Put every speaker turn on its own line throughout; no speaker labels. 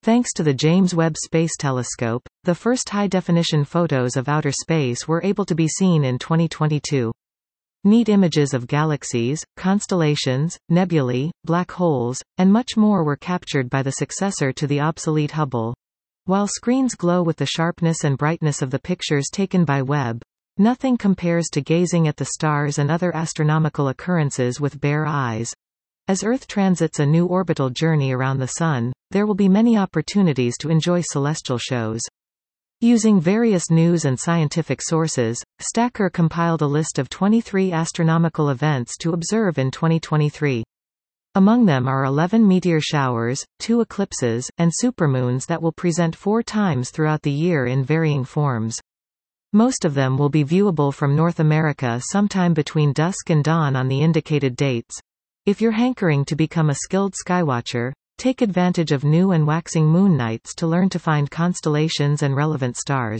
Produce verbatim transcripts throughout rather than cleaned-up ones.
Thanks to the James Webb Space Telescope, the first high-definition photos of outer space were able to be seen in twenty twenty-two. Neat images of galaxies, constellations, nebulae, black holes, and much more were captured by the successor to the obsolete Hubble. While screens glow with the sharpness and brightness of the pictures taken by Webb, nothing compares to gazing at the stars and other astronomical occurrences with bare eyes. As Earth transits a new orbital journey around the Sun, there will be many opportunities to enjoy celestial shows. Using various news and scientific sources, Stacker compiled a list of twenty-three astronomical events to observe in twenty twenty-three. Among them are eleven meteor showers, two eclipses, and supermoons that will present four times throughout the year in varying forms. Most of them will be viewable from North America sometime between dusk and dawn on the indicated dates. If you're hankering to become a skilled skywatcher, take advantage of new and waxing moon nights to learn to find constellations and relevant stars.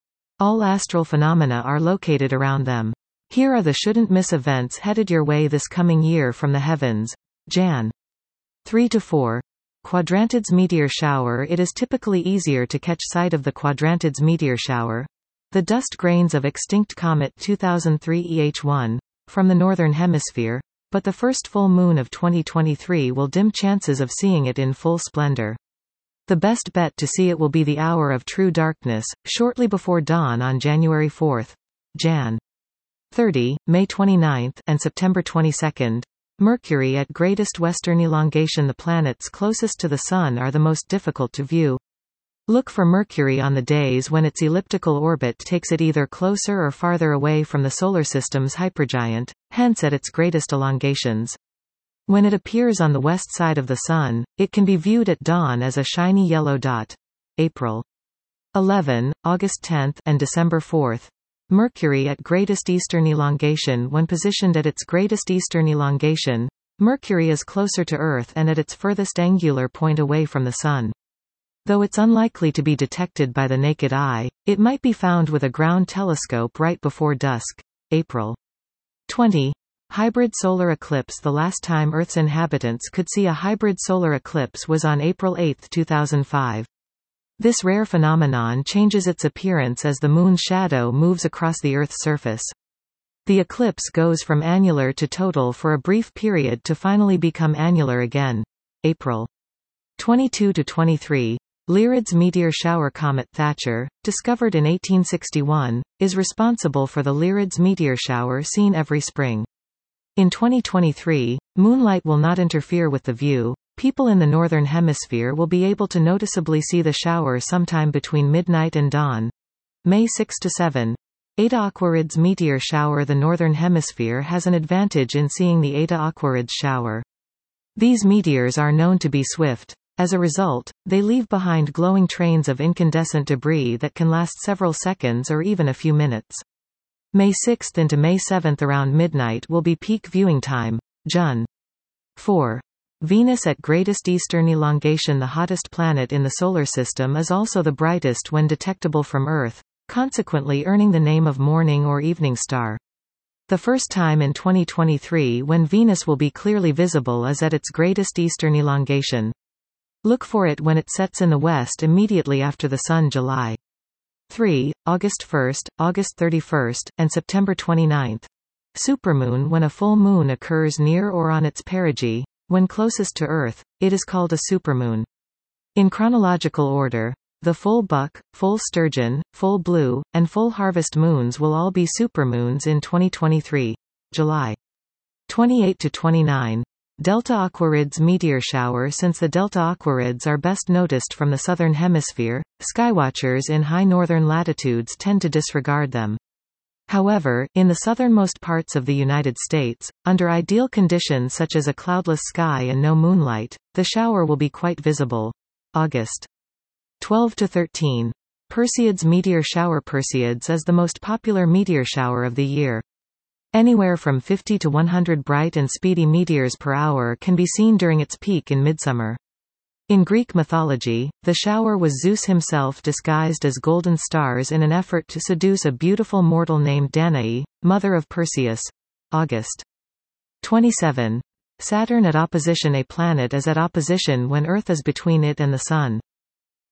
All astral phenomena are located around them. Here are the shouldn't-miss events headed your way this coming year from the heavens. January third to fourth. Quadrantids meteor shower. It is typically easier to catch sight of the Quadrantids meteor shower, the dust grains of extinct comet two thousand three E H one, from the northern hemisphere, but the first full moon of twenty twenty-three will dim chances of seeing it in full splendor. The best bet to see it will be the hour of true darkness, shortly before dawn on January fourth, January thirtieth, May twenty-ninth, and September twenty-second. Mercury at greatest western elongation. The planets closest to the Sun are the most difficult to view. Look for Mercury on the days when its elliptical orbit takes it either closer or farther away from the Solar System's hypergiant, hence at its greatest elongations. When it appears on the west side of the Sun, it can be viewed at dawn as a shiny yellow dot. April eleventh, August tenth, and December fourth. Mercury at greatest eastern elongation. When positioned at its greatest eastern elongation, Mercury is closer to Earth and at its furthest angular point away from the Sun. Though it's unlikely to be detected by the naked eye, it might be found with a ground telescope right before dusk. April twentieth. Hybrid solar eclipse. The last time Earth's inhabitants could see a hybrid solar eclipse was on April eighth, two thousand five. This rare phenomenon changes its appearance as the Moon's shadow moves across the Earth's surface. The eclipse goes from annular to total for a brief period to finally become annular again. April twenty-second to twenty-third. Lyrids meteor shower. Comet Thatcher, discovered in eighteen sixty-one, is responsible for the Lyrids meteor shower seen every spring. In twenty twenty-three, moonlight will not interfere with the view. People in the northern hemisphere will be able to noticeably see the shower sometime between midnight and dawn. May sixth to seventh. Eta Aquarids meteor shower. The northern hemisphere has an advantage in seeing the Eta Aquarids shower. These meteors are known to be swift. As a result, they leave behind glowing trains of incandescent debris that can last several seconds or even a few minutes. May sixth into May seventh around midnight will be peak viewing time. January fourth. Venus at greatest eastern elongation. The hottest planet in the Solar System is also the brightest when detectable from Earth, consequently earning the name of morning or evening star. The first time in twenty twenty-three when Venus will be clearly visible is at its greatest eastern elongation. Look for it when it sets in the west immediately after the Sun. July third, August first, August thirty-first, and September twenty-ninth. Supermoon. When a full moon occurs near or on its perigee, when closest to Earth, it is called a supermoon. In chronological order, the full buck, full sturgeon, full blue, and full harvest moons will all be supermoons in twenty twenty-three. July twenty-eighth to twenty-ninth. Delta Aquarids meteor shower. Since the Delta Aquarids are best noticed from the southern hemisphere, skywatchers in high northern latitudes tend to disregard them. However, in the southernmost parts of the United States, under ideal conditions such as a cloudless sky and no moonlight, the shower will be quite visible. August twelfth to thirteenth. Perseids meteor shower. Perseids is the most popular meteor shower of the year. Anywhere from fifty to one hundred bright and speedy meteors per hour can be seen during its peak in midsummer. In Greek mythology, the shower was Zeus himself disguised as golden stars in an effort to seduce a beautiful mortal named Danae, mother of Perseus. August twenty-seventh. Saturn at opposition. A planet is at opposition when Earth is between it and the Sun.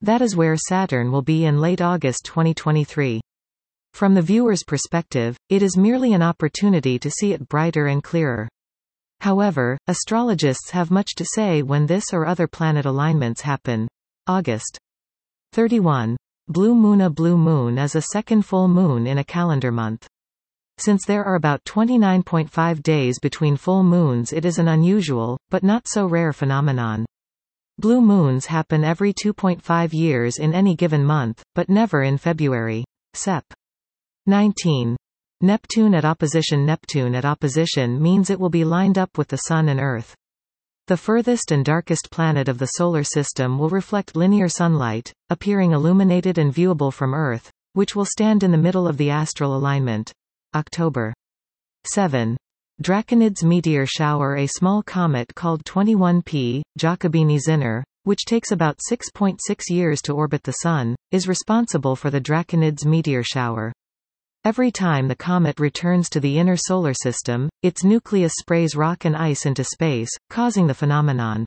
That is where Saturn will be in late August twenty twenty-three. From the viewer's perspective, it is merely an opportunity to see it brighter and clearer. However, astrologists have much to say when this or other planet alignments happen. August thirty-first. Blue moon. A blue moon is a second full moon in a calendar month. Since there are about twenty-nine point five days between full moons, it is an unusual, but not so rare phenomenon. Blue moons happen every two point five years in any given month, but never in February. Sep. nineteen. Neptune at opposition. Neptune at opposition means it will be lined up with the Sun and Earth. The furthest and darkest planet of the Solar System will reflect linear sunlight, appearing illuminated and viewable from Earth, which will stand in the middle of the astral alignment. October seventh. Draconids meteor shower. A small comet called twenty-one P, Giacobini-Zinner, which takes about six point six years to orbit the Sun, is responsible for the Draconids meteor shower. Every time the comet returns to the inner solar system, its nucleus sprays rock and ice into space, causing the phenomenon.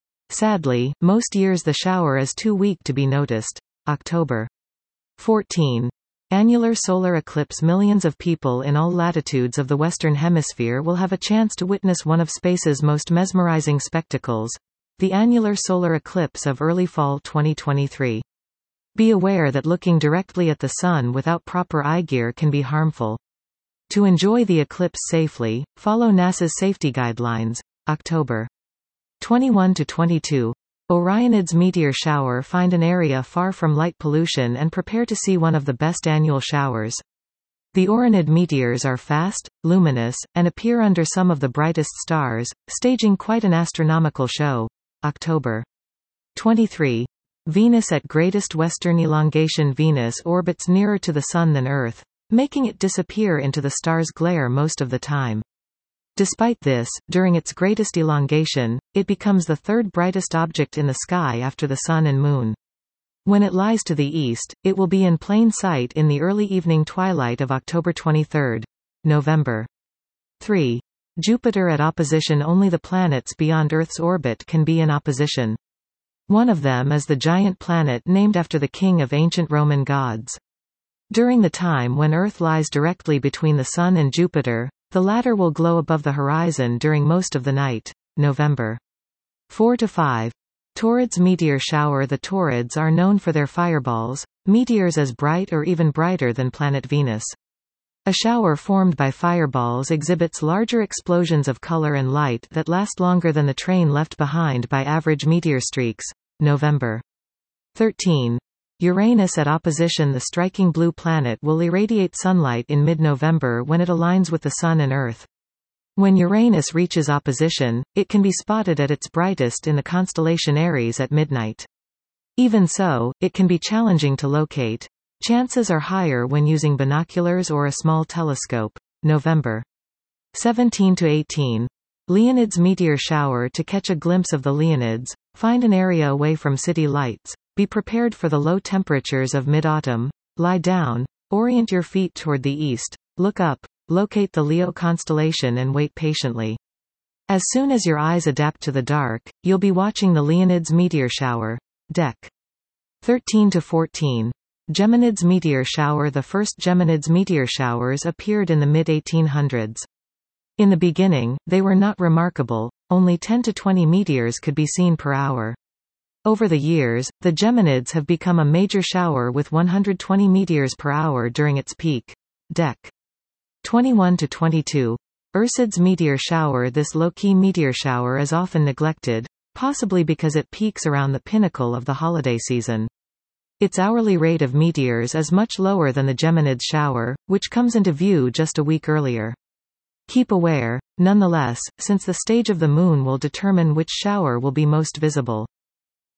Sadly, most years the shower is too weak to be noticed. October fourteenth. Annular solar eclipse. Millions of people in all latitudes of the Western Hemisphere will have a chance to witness one of space's most mesmerizing spectacles, the annular solar eclipse of early fall twenty twenty-three. Be aware that looking directly at the Sun without proper eye gear can be harmful. To enjoy the eclipse safely, follow NASA's safety guidelines. October twenty-first to twenty-second. Orionids meteor shower. Find an area far from light pollution and prepare to see one of the best annual showers. The Orionid meteors are fast, luminous, and appear under some of the brightest stars, staging quite an astronomical show. October twenty-third. Venus at greatest western elongation. Venus orbits nearer to the Sun than Earth, making it disappear into the star's glare most of the time. Despite this, during its greatest elongation, it becomes the third brightest object in the sky after the Sun and Moon. When it lies to the east, it will be in plain sight in the early evening twilight of October twenty-third. November third. Jupiter at opposition. Only the planets beyond Earth's orbit can be in opposition. One of them is the giant planet named after the king of ancient Roman gods. During the time when Earth lies directly between the Sun and Jupiter, the latter will glow above the horizon during most of the night. November fourth to fifth. Taurids meteor shower. The Taurids are known for their fireballs, meteors as bright or even brighter than planet Venus. A shower formed by fireballs exhibits larger explosions of color and light that last longer than the train left behind by average meteor streaks. November thirteenth. Uranus at opposition. The striking blue planet will irradiate sunlight in mid-November when it aligns with the Sun and Earth. When Uranus reaches opposition, it can be spotted at its brightest in the constellation Aries at midnight. Even so, it can be challenging to locate. Chances are higher when using binoculars or a small telescope. November seventeenth to eighteenth. Leonids meteor shower. To catch a glimpse of the Leonids, find an area away from city lights. Be prepared for the low temperatures of mid-autumn. Lie down, orient your feet toward the east, look up, locate the Leo constellation and wait patiently. As soon as your eyes adapt to the dark, you'll be watching the Leonids meteor shower. Dec. thirteenth to fourteenth. Geminids meteor shower. The first Geminids meteor showers appeared in the mid eighteen hundreds. In the beginning, they were not remarkable, only ten to twenty meteors could be seen per hour. Over the years, the Geminids have become a major shower with one hundred twenty meteors per hour during its peak. Dec. twenty-first to twenty-second. Ursids meteor shower. This low-key meteor shower is often neglected, possibly because it peaks around the pinnacle of the holiday season. Its hourly rate of meteors is much lower than the Geminids shower, which comes into view just a week earlier. Keep aware, nonetheless, since the stage of the Moon will determine which shower will be most visible.